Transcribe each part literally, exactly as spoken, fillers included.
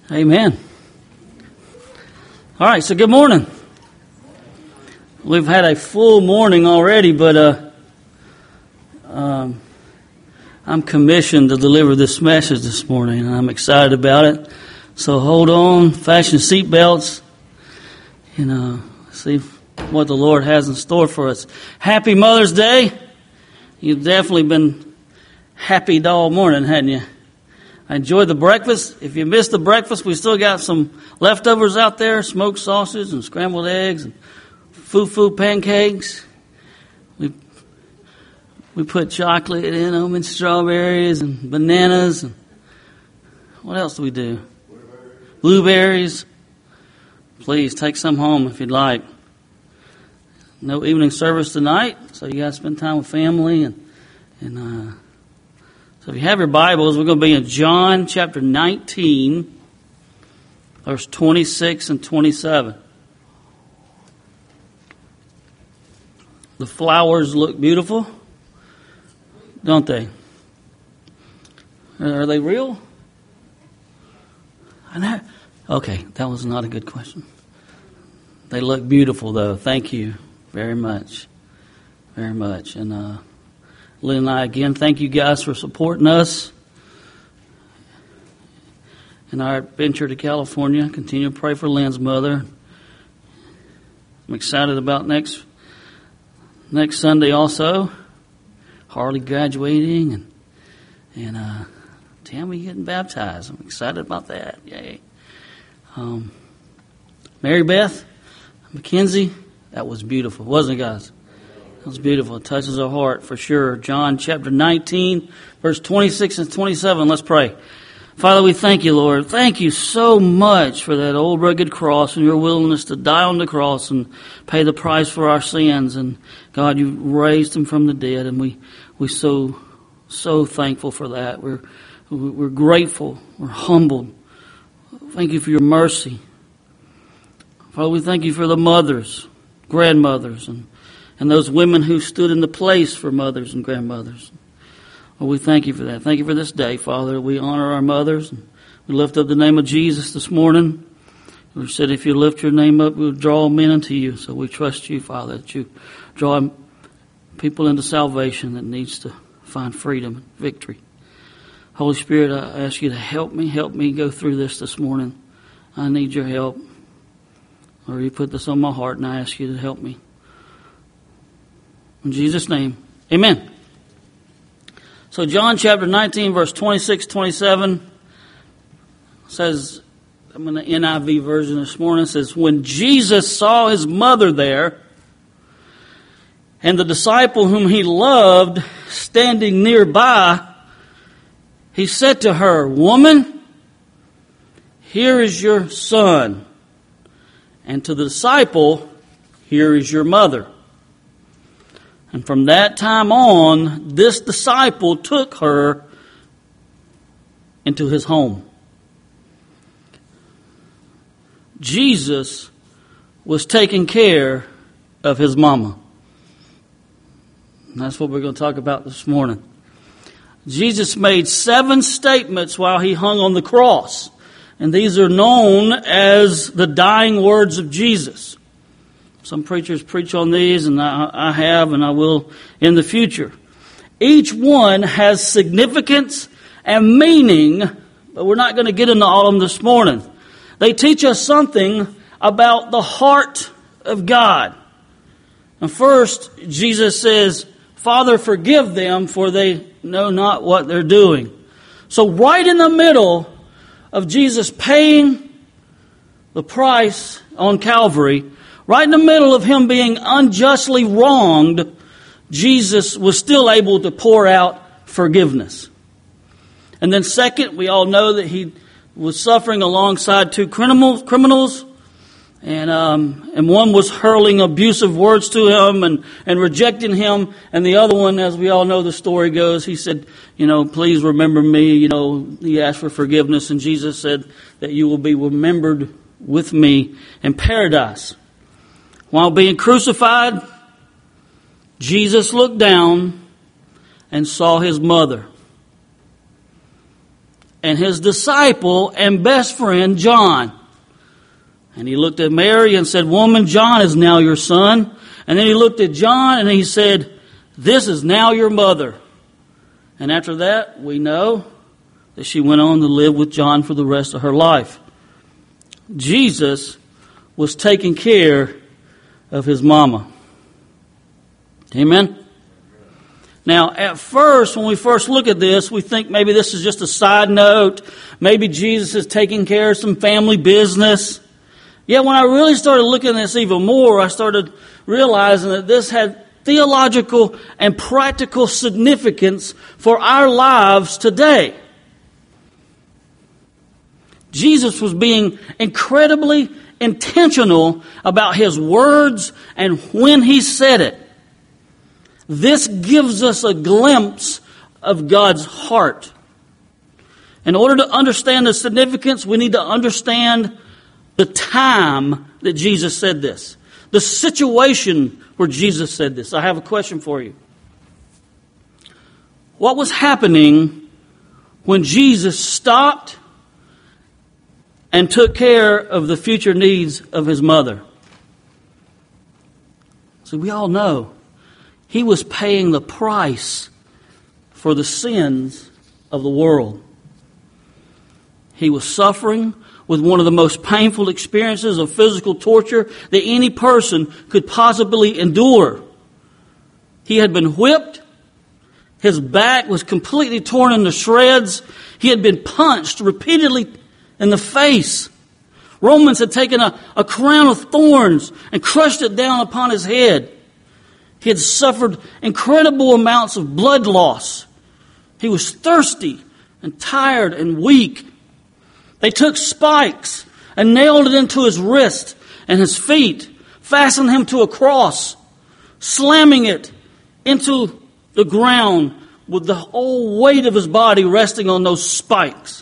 Amen. All right, so good morning. We've had a full morning already, but uh, um, I'm commissioned to deliver this message this morning, and I'm excited about it. So hold on, fasten seatbelts, and uh, see what the Lord has in store for us. Happy Mother's Day. You've definitely been happy all morning, hadn't you? I enjoyed the breakfast. If you missed the breakfast, we still got some leftovers out there, smoked sausage and scrambled eggs and foo-foo pancakes. We we put chocolate in them and strawberries and bananas. And what else do we do? Blueberries. Blueberries. Please take some home if you'd like. No evening service tonight, so you got to spend time with family and and. Uh, So if you have your Bibles, we're going to be in John chapter nineteen, verse twenty-six and twenty-seven. The flowers look beautiful, don't they? Are they real? I know. Okay, that was not a good question. They look beautiful, though. Thank you very much, very much. And uh Lynn and I, again, thank you guys for supporting us in our adventure to California. Continue to pray for Lynn's mother. I'm excited about next next Sunday also. Harley graduating and and uh, Tammy getting baptized. I'm excited about that. Yay. Um, Mary Beth, Mackenzie, that was beautiful, wasn't it, guys? It was beautiful. It touches our heart for sure. John chapter nineteen, verse twenty-six and twenty-seven. Let's pray. Father, we thank you, Lord. Thank you so much for that old rugged cross and your willingness to die on the cross and pay the price for our sins. And God, you raised him from the dead, and we we so so thankful for that. We're we're grateful. We're humbled. Thank you for your mercy. Father, we thank you for the mothers, grandmothers, and And those women who stood in the place for mothers and grandmothers. Well, we thank you for that. Thank you for this day, Father. We honor our mothers. And we lift up the name of Jesus this morning. We said if you lift your name up, we'll draw men unto you. So we trust you, Father, that you draw people into salvation that needs to find freedom and victory. Holy Spirit, I ask you to help me. Help me go through this this morning. I need your help. Lord, you put this on my heart, and I ask you to help me. In Jesus' name, amen. So John chapter nineteen, verse twenty-six, twenty-seven says, I'm in the N I V version this morning, it says, when Jesus saw his mother there and the disciple whom he loved standing nearby, he said to her, woman, here is your son. And to the disciple, here is your mother. And from that time on, this disciple took her into his home. Jesus was taking care of his mama. And that's what we're going to talk about this morning. Jesus made seven statements while he hung on the cross. And these are known as the dying words of Jesus. Some preachers preach on these, and I, I have, and I will in the future. Each one has significance and meaning, but we're not going to get into all of them this morning. They teach us something about the heart of God. And first, Jesus says, Father, forgive them, for they know not what they're doing. So right in the middle of Jesus paying the price on Calvary, right in the middle of him being unjustly wronged, Jesus was still able to pour out forgiveness. And then second, we all know that he was suffering alongside two criminals, criminals and um, and one was hurling abusive words to him and, and rejecting him. And the other one, as we all know the story goes, he said, you know, please remember me. You know, he asked for forgiveness, and Jesus said that you will be remembered with me in paradise. While being crucified, Jesus looked down and saw his mother. and his disciple and best friend, John. And he looked at Mary and said, "Woman, John is now your son." And then he looked at John and he said, "This is now your mother." And after that, we know that she went on to live with John for the rest of her life. Jesus was taking care of his mama. Amen? Now, at first, when we first look at this, we think maybe this is just a side note. Maybe Jesus is taking care of some family business. Yet when I really started looking at this even more, I started realizing that this had theological and practical significance for our lives today. Jesus was being incredibly intentional about his words and when he said it. This gives us a glimpse of God's heart. In order to understand the significance, we need to understand the time that Jesus said this. The situation where Jesus said this. I have a question for you. What was happening when Jesus stopped and took care of the future needs of his mother? So we all know he was paying the price for the sins of the world. He was suffering with one of the most painful experiences of physical torture that any person could possibly endure. He had been whipped. His back was completely torn into shreds. He had been punched repeatedly in the face. Romans had taken a, a crown of thorns and crushed it down upon his head. He had suffered incredible amounts of blood loss. He was thirsty and tired and weak. They took spikes and nailed it into his wrist and his feet, fastened him to a cross, slamming it into the ground with the whole weight of his body resting on those spikes.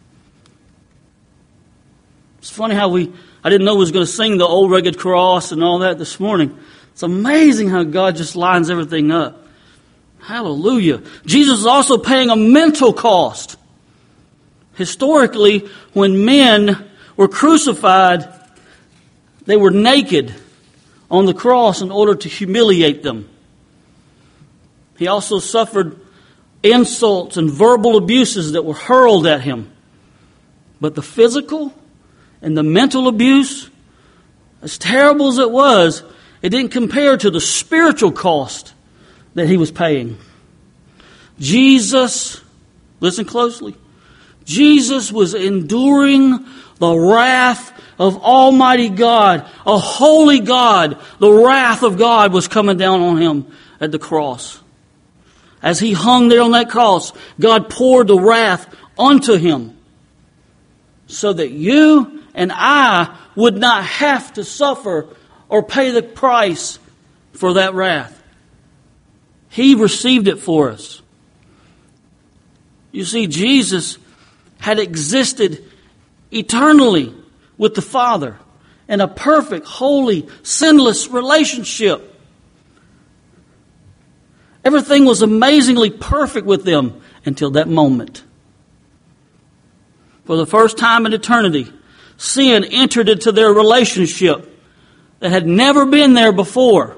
It's funny how we, I didn't know we was going to sing the old rugged cross and all that this morning. It's amazing how God just lines everything up. Hallelujah. Jesus is also paying a mental cost. Historically, when men were crucified, they were naked on the cross in order to humiliate them. He also suffered insults and verbal abuses that were hurled at him. But the physical and the mental abuse, as terrible as it was, it didn't compare to the spiritual cost that he was paying. Jesus, listen closely, Jesus was enduring the wrath of Almighty God, a holy God. The wrath of God was coming down on him at the cross. As he hung there on that cross, God poured the wrath onto him so that you and I would not have to suffer or pay the price for that wrath. He received it for us. You see, Jesus had existed eternally with the Father in a perfect, holy, sinless relationship. Everything was amazingly perfect with them until that moment. For the first time in eternity, sin entered into their relationship that had never been there before.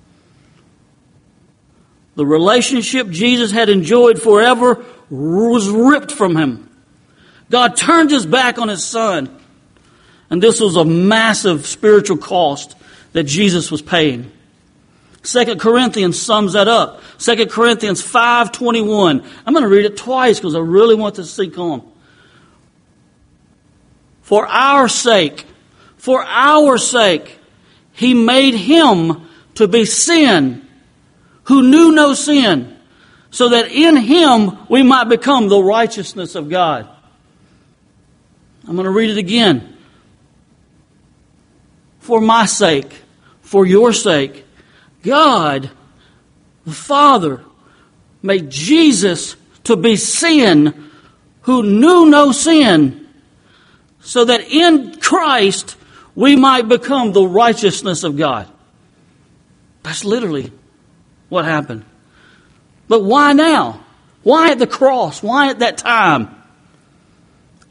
The relationship Jesus had enjoyed forever was ripped from him. God turned his back on his son. And this was a massive spiritual cost that Jesus was paying. Second Corinthians sums that up. Second Corinthians five twenty-one. I'm going to read it twice because I really want to sink on. For our sake, for our sake, he made him to be sin who knew no sin, so that in him we might become the righteousness of God. I'm going to read it again. For my sake, for your sake, God, the Father, made Jesus to be sin who knew no sin, so that in Christ we might become the righteousness of God. That's literally what happened. But why now? Why at the cross? Why at that time?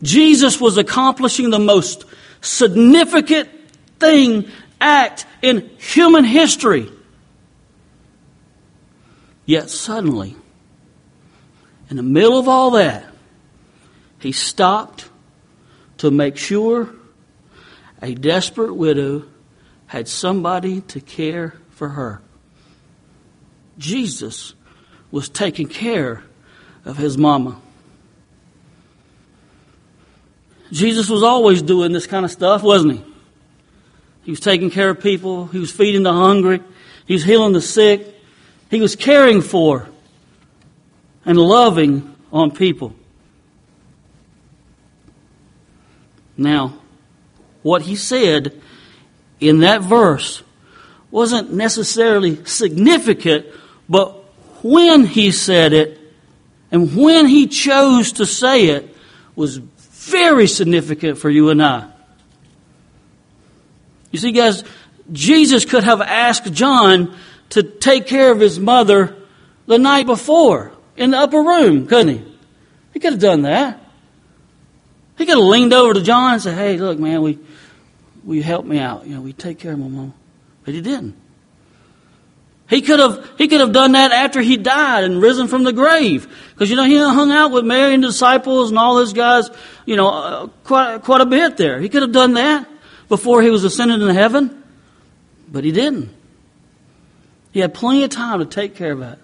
Jesus was accomplishing the most significant thing, act in human history. Yet suddenly, in the middle of all that, he stopped to make sure a desperate widow had somebody to care for her. Jesus was taking care of his mama. Jesus was always doing this kind of stuff, wasn't he? He was taking care of people. He was feeding the hungry. He was healing the sick. He was caring for and loving on people. Now, what he said in that verse wasn't necessarily significant, but when he said it and when he chose to say it was very significant for you and I. You see, guys, Jesus could have asked John to take care of his mother the night before in the upper room, couldn't he? He could have done that. He could have leaned over to John and said, "Hey, look, man, we will you help me out? You know, we take care of my mom." But he didn't. He could have he could have done that after he died and risen from the grave, because you know he hung out with Mary and the disciples and all those guys, you know, uh, quite quite a bit there. He could have done that before he was ascended into heaven, but he didn't. He had plenty of time to take care of that.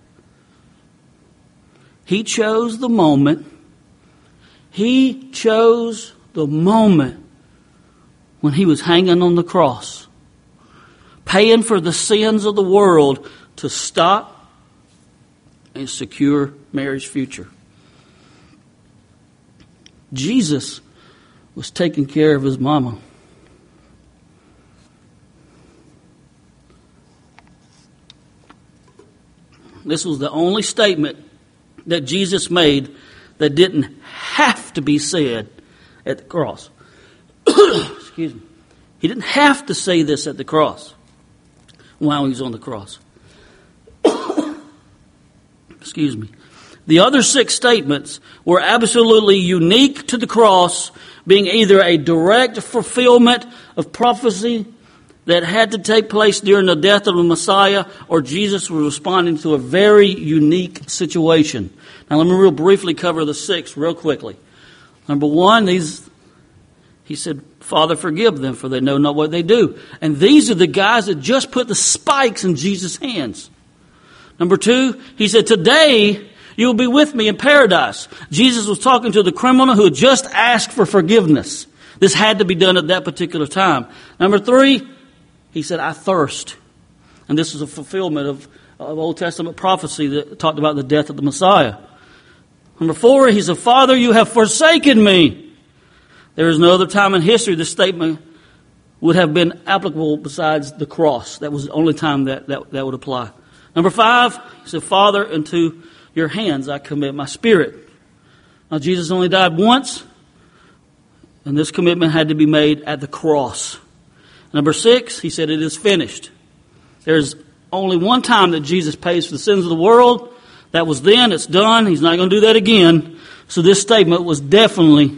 He chose the moment. He chose the moment when he was hanging on the cross, paying for the sins of the world to stop and secure Mary's future. Jesus was taking care of his mama. This was the only statement that Jesus made that didn't have to be said at the cross. Excuse me. He didn't have to say this at the cross while he was on the cross. Excuse me. The other six statements were absolutely unique to the cross, being either a direct fulfillment of prophecy that had to take place during the death of the Messiah, or Jesus was responding to a very unique situation. Now let me real briefly cover the six real quickly. Number one, these, he said, "Father, forgive them, for they know not what they do." And these are the guys that just put the spikes in Jesus' hands. Number two, he said, "Today you will be with me in paradise." Jesus was talking to the criminal who had just asked for forgiveness. This had to be done at that particular time. Number three, he said, "I thirst." And this is a fulfillment of, of Old Testament prophecy that talked about the death of the Messiah. Number four, he said, "Father, you have forsaken me." There is no other time in history this statement would have been applicable besides the cross. That was the only time that, that, that would apply. Number five, he said, "Father, into your hands I commit my spirit." Now, Jesus only died once, and this commitment had to be made at the cross. Number six, he said, "It is finished." There's only one time that Jesus pays for the sins of the world. That was then. It's done. He's not going to do that again. So this statement was definitely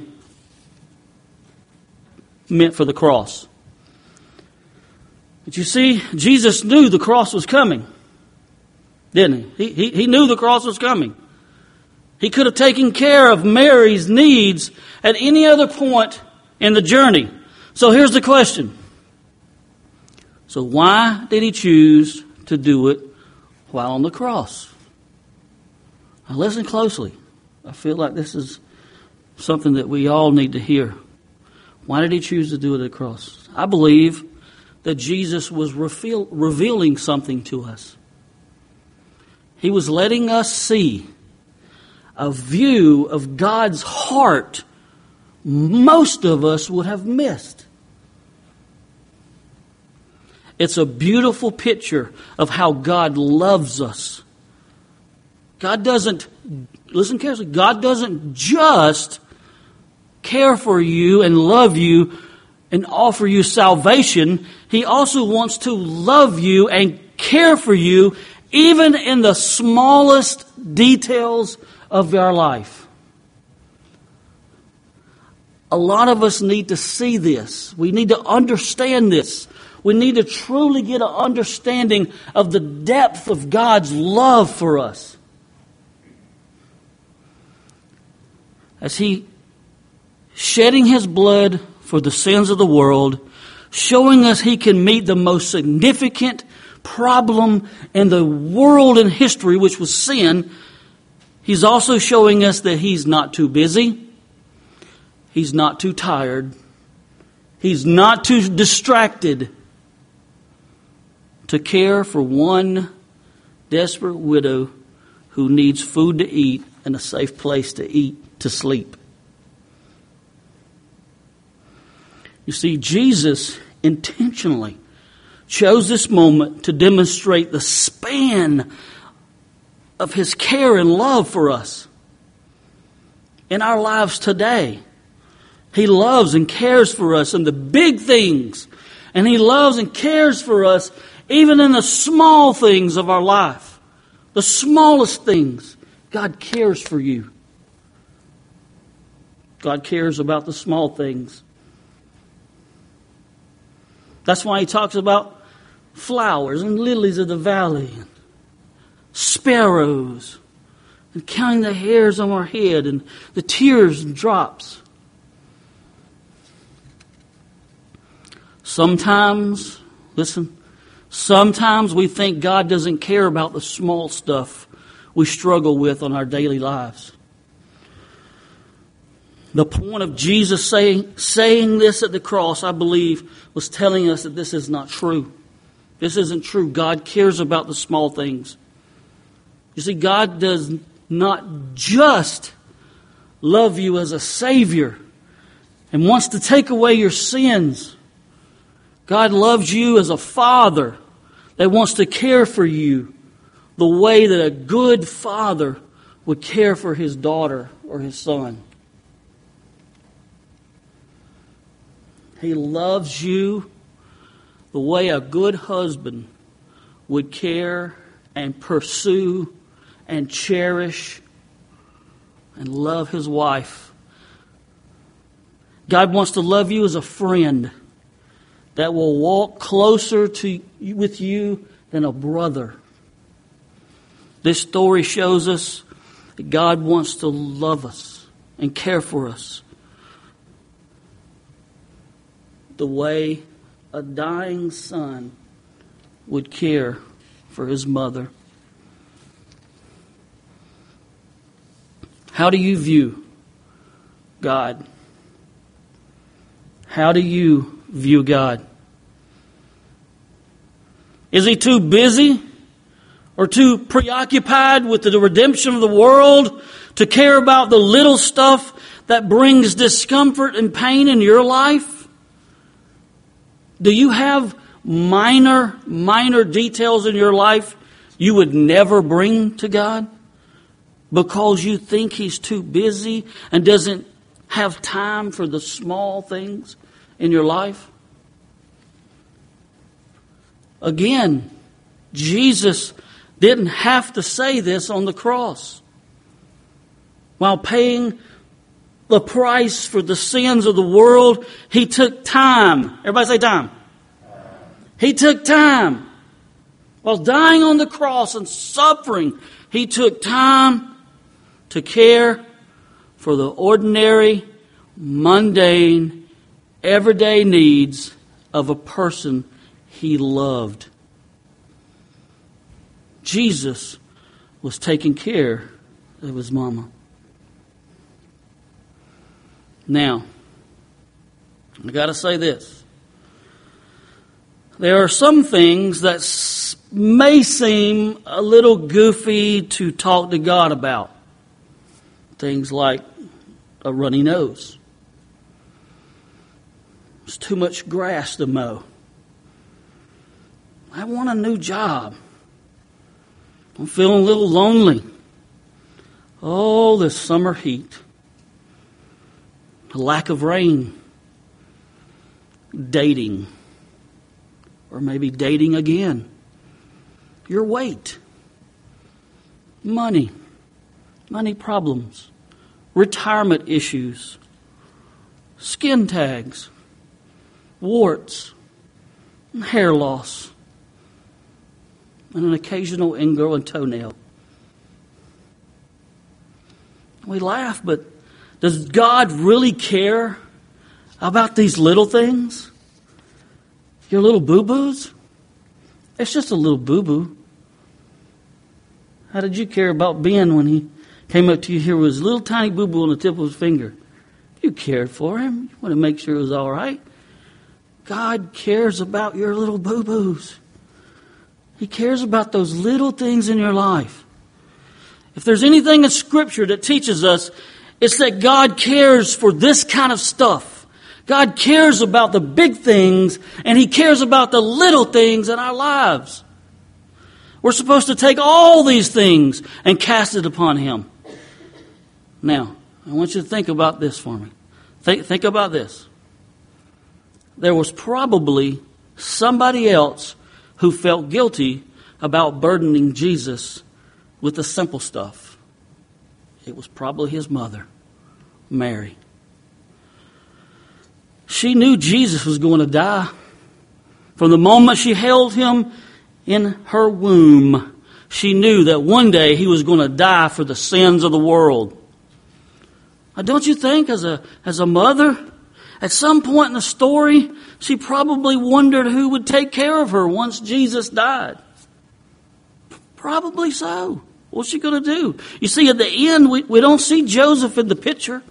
meant for the cross. But you see, Jesus knew the cross was coming, didn't he? He, he, he knew the cross was coming. He could have taken care of Mary's needs at any other point in the journey. So here's the question. So why did he choose to do it while on the cross? Now listen closely. I feel like this is something that we all need to hear. Why did he choose to do it at the cross? I believe that Jesus was reveal, revealing something to us. He was letting us see a view of God's heart most of us would have missed. It's a beautiful picture of how God loves us. God doesn't, listen carefully, God doesn't just care for you and love you and offer you salvation. He also wants to love you and care for you even in the smallest details of your life. A lot of us need to see this. We need to understand this. We need to truly get an understanding of the depth of God's love for us. As He shedding His blood for the sins of the world, showing us He can meet the most significant problem in the world in history, which was sin. He's also showing us that He's not too busy. He's not too tired. He's not too distracted to care for one desperate widow who needs food to eat and a safe place to eat, to sleep. You see, Jesus intentionally chose this moment to demonstrate the span of His care and love for us in our lives today. He loves and cares for us in the big things, and He loves and cares for us even in the small things of our life. The smallest things, God cares for you. God cares about the small things. That's why He talks about flowers and lilies of the valley, and sparrows, and counting the hairs on our head, and the tears and drops. Sometimes, listen, sometimes we think God doesn't care about the small stuff we struggle with on our daily lives. The point of Jesus saying, saying this at the cross, I believe, was telling us that this is not true. This isn't true. God cares about the small things. You see, God does not just love you as a Savior and wants to take away your sins. God loves you as a Father that wants to care for you the way that a good father would care for his daughter or his son. He loves you the way a good husband would care and pursue and cherish and love his wife. God wants to love you as a friend that will walk closer to with you than a brother. This story shows us that God wants to love us and care for us the way a dying son would care for his mother. How do you view God? How do you view God? Is He too busy or too preoccupied with the redemption of the world to care about the little stuff that brings discomfort and pain in your life? Do you have minor, minor details in your life you would never bring to God because you think He's too busy and doesn't have time for the small things in your life? Again, Jesus didn't have to say this on the cross. While paying the price for the sins of the world, He took time. Everybody say time. He took time. While dying on the cross and suffering, He took time to care for the ordinary, mundane, everyday needs of a person He loved. Jesus was taking care of His mama. Now, I got to say this. There are some things that may seem a little goofy to talk to God about. Things like a runny nose. There's too much grass to mow. I want a new job. I'm feeling a little lonely. Oh, the summer heat. The lack of rain. Dating. Or maybe dating again. Your weight. Money. Money problems. Retirement issues. skin tags, warts, and hair loss, and an occasional ingrowing toenail. We laugh, but does God really care about these little things? Your little boo-boos? It's just a little boo-boo. How did you care about Ben when he came up to you here with his little tiny boo-boo on the tip of his finger? You cared for him. You want to make sure it was all right. God cares about your little boo-boos. He cares about those little things in your life. If there's anything in Scripture that teaches us, it's that God cares for this kind of stuff. God cares about the big things, and He cares about the little things in our lives. We're supposed to take all these things and cast it upon Him. Now, I want you to think about this for me. Think, think about this. There was probably somebody else who felt guilty about burdening Jesus with the simple stuff. It was probably His mother, Mary. She knew Jesus was going to die. From the moment she held Him in her womb, she knew that one day He was going to die for the sins of the world. Now, don't you think as a, as a mother, at some point in the story, she probably wondered who would take care of her once Jesus died? Probably so. What's she going to do? You see, at the end, we, we don't see Joseph in the picture.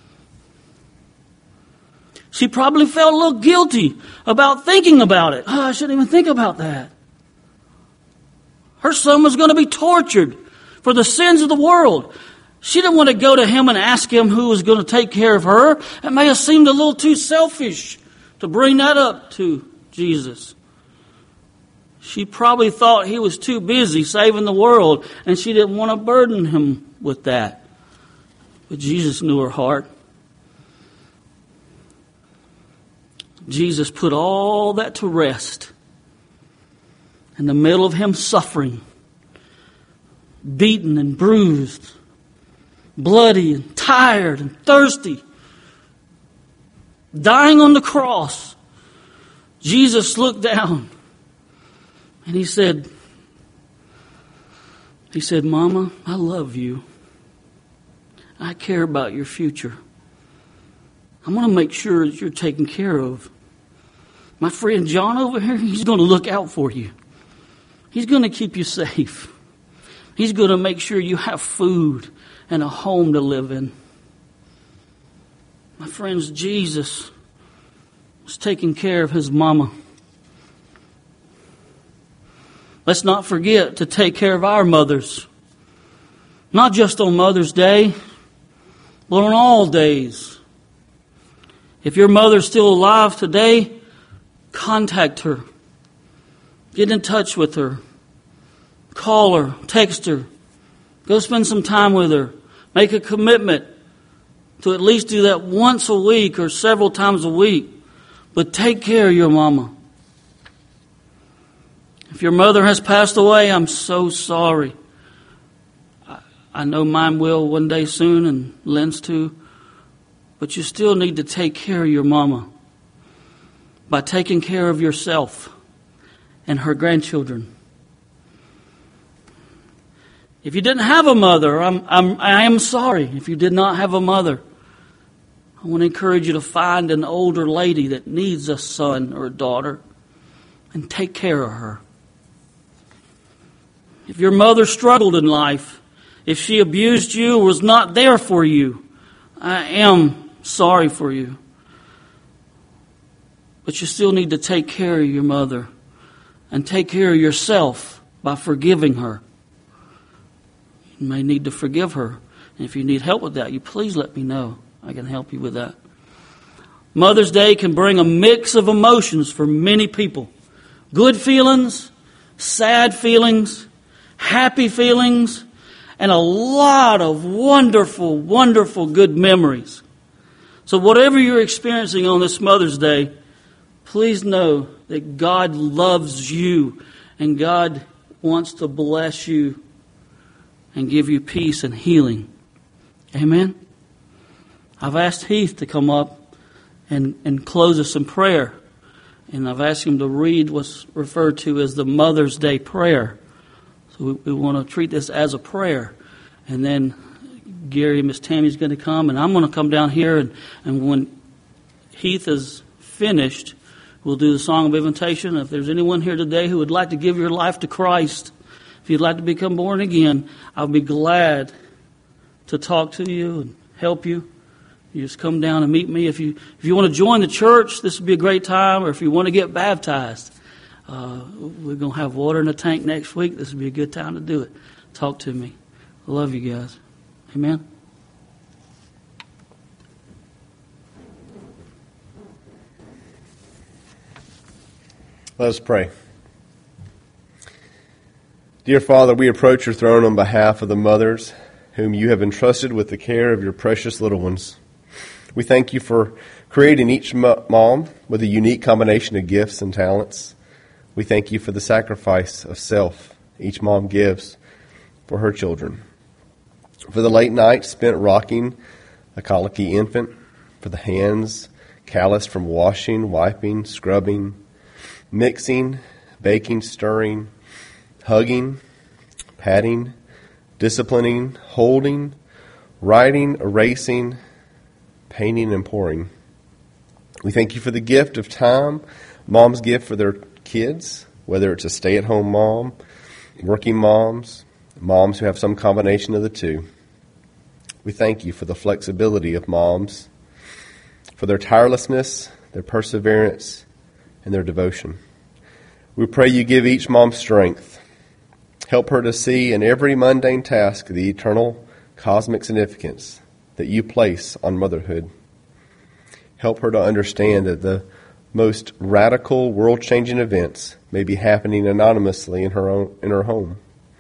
She probably felt a little guilty about thinking about it. Oh, I shouldn't even think about that. Her son was going to be tortured for the sins of the world. She didn't want to go to Him and ask Him who was going to take care of her. It may have seemed a little too selfish to bring that up to Jesus. She probably thought He was too busy saving the world, and she didn't want to burden Him with that. But Jesus knew her heart. Jesus put all that to rest in the middle of Him suffering, beaten and bruised, bloody and tired and thirsty, dying on the cross. Jesus looked down and He said, He said, Mama, I love you. I care about your future. I want to make sure that you're taken care of. My friend John over here, he's going to look out for you. He's going to keep you safe. He's going to make sure you have food and a home to live in. My friends, Jesus was taking care of His mama. Let's not forget to take care of our mothers. Not just on Mother's Day, but on all days. If your mother's still alive today, contact her. Get in touch with her. Call her. Text her. Go spend some time with her. Make a commitment to at least do that once a week or several times a week. But take care of your mama. If your mother has passed away, I'm so sorry. I, I know mine will one day soon, and Lynn's too. But you still need to take care of your mama by taking care of yourself and her grandchildren. If you didn't have a mother, I'm, I'm, I am sorry if you did not have a mother. I want to encourage you to find an older lady that needs a son or a daughter and take care of her. If your mother struggled in life, if she abused you or was not there for you, I am sorry for you. But you still need to take care of your mother and take care of yourself by forgiving her. You may need to forgive her. And if you need help with that, you please let me know. I can help you with that. Mother's Day can bring a mix of emotions for many people. Good feelings, sad feelings, happy feelings, and a lot of wonderful, wonderful good memories. So whatever you're experiencing on this Mother's Day, please know that God loves you and God wants to bless you and give you peace and healing. Amen? I've asked Heath to come up and, and close us in prayer. And I've asked him to read what's referred to as the Mother's Day prayer. So we, we want to treat this as a prayer. And then Gary and Miss Tammy's going to come, and I'm going to come down here, and, and when Heath is finished, we'll do the song of invitation. If there's anyone here today who would like to give your life to Christ, if you'd like to become born again, I'll be glad to talk to you and help you. You just come down and meet me. If you if you want to join the church, this would be a great time. Or if you want to get baptized, uh, we're going to have water in the tank next week. This would be a good time to do it. Talk to me. I love you guys. Amen. Let us pray. Dear Father, we approach your throne on behalf of the mothers whom you have entrusted with the care of your precious little ones. We thank you for creating each mom with a unique combination of gifts and talents. We thank you for the sacrifice of self each mom gives for her children. For the late nights spent rocking a colicky infant, for the hands calloused from washing, wiping, scrubbing, mixing, baking, stirring, hugging, patting, disciplining, holding, writing, erasing, painting, and pouring. We thank you for the gift of time, mom's gift for their kids, whether it's a stay-at-home mom, working moms, moms who have some combination of the two. We thank you for the flexibility of moms, for their tirelessness, their perseverance, and their devotion. We pray you give each mom strength. Help her to see in every mundane task the eternal cosmic significance that you place on motherhood. Help her to understand that the most radical, world-changing events may be happening anonymously in her own, in her home.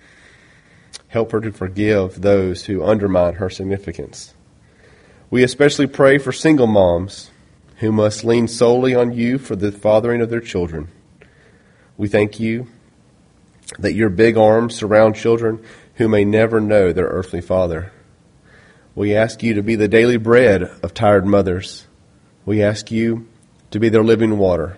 Help her to forgive those who undermine her significance. We especially pray for single moms who must lean solely on you for the fathering of their children. We thank you that your big arms surround children who may never know their earthly father. We ask you to be the daily bread of tired mothers. We ask you to be their living water.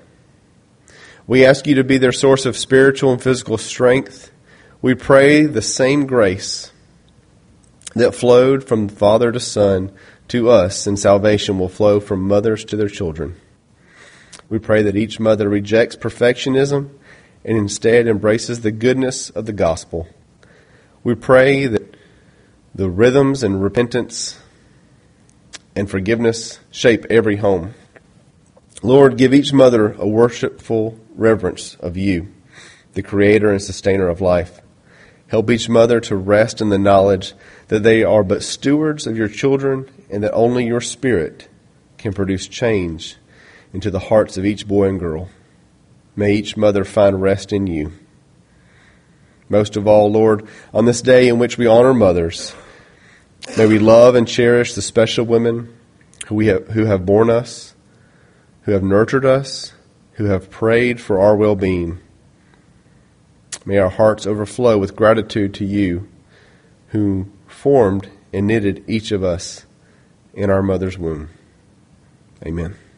We ask you to be their source of spiritual and physical strength. We pray the same grace that flowed from Father to Son to us in salvation will flow from mothers to their children. We pray that each mother rejects perfectionism and instead embraces the goodness of the gospel. We pray that the rhythms and repentance and forgiveness shape every home. Lord, give each mother a worshipful reverence of you, the creator and sustainer of life. Help each mother to rest in the knowledge that they are but stewards of your children and that only your Spirit can produce change into the hearts of each boy and girl. May each mother find rest in you. Most of all, Lord, on this day in which we honor mothers, may we love and cherish the special women who we have, who have borne us, who have nurtured us, who have prayed for our well-being. May our hearts overflow with gratitude to you, who formed and knitted each of us in our mother's womb. Amen.